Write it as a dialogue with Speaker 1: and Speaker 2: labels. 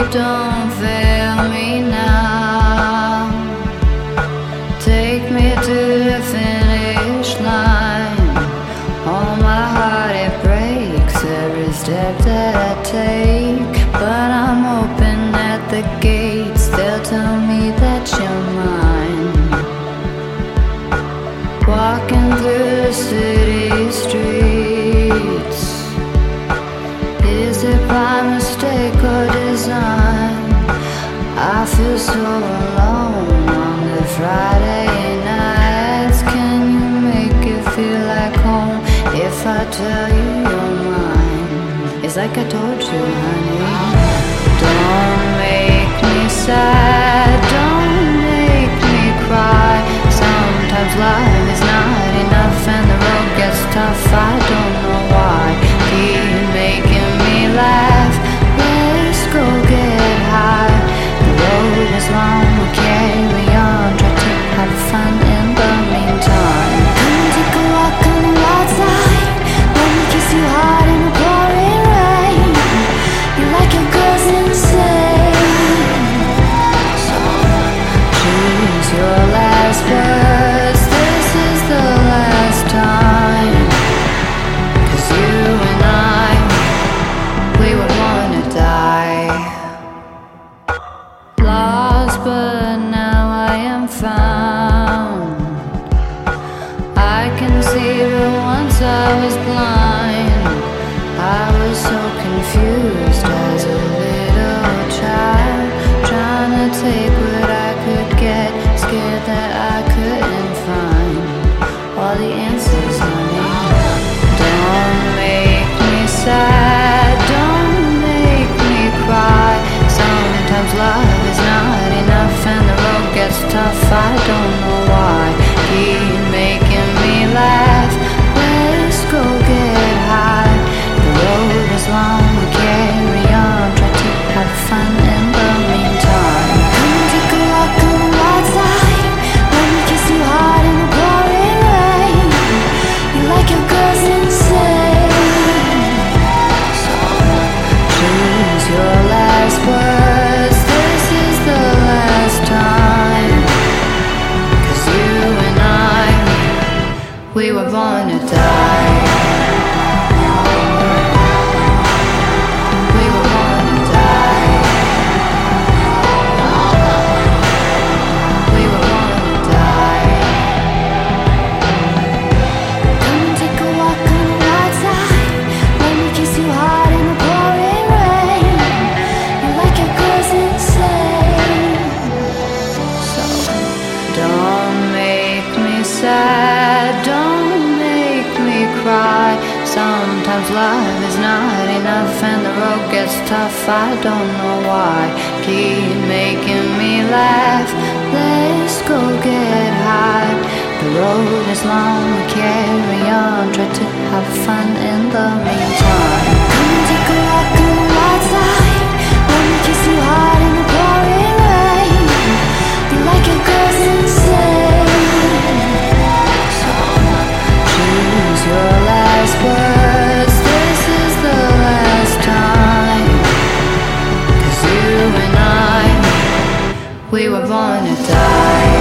Speaker 1: don't fail me now. Take me to the finish line. Oh, my heart, it breaks every step that I take. But I'm open at the gates, they'll tell me that you're mine. Walking through the city streets, is it by mistake or design? I feel so alone on the Friday nights. Can you make it feel like home if I tell you you're mine? It's like I told you, honey. Don't make me sad, don't make me cry. Sometimes life is not enough and the road gets tough. I don't know why. Keep making me laugh. Let's go get high. The road is long, we'll carry on. Try to have fun in the meantime. Come take a walk on the wild side. Let me kiss you hard in the pouring rain. You like your girls insane, so choose your last words. This is the last time. 'Cause you and I, we were born to die. Lost, but now I am found. I can see, but once I was blind. I was so confused as a little child, trying to take what I could get, scared that I couldn't find all the answers, honey. Don't make me sad, don't make me cry. Sometimes love is not enough and the road gets tough. I don't know why. Keep making me laugh. Let's go get high. The road is long, we carry on. Try to have fun in the meantime. Come take a walk on the wild side. Let me kiss you hard in the pouring rain. You like your girls insane, so choose your last words. This is the last time. 'Cause you and I, we were born to die. We were born to die. We were born to die. Come and take a walk on the wild side. Let me kiss you hard in the pouring rain. You like your girls insane, so don't make me sad, don't make me cry. Sometimes love is not enough and the road gets tough. I don't know why. Keep making me laugh. Let's go get high. The road is long, we carry on. Try to have fun in the meantime. Come and take a walk on the wild side. Let me kiss you hard in the pouring rain. You like your girls insane, so choose your last words. This is the last time. 'Cause you and I, we were born to die.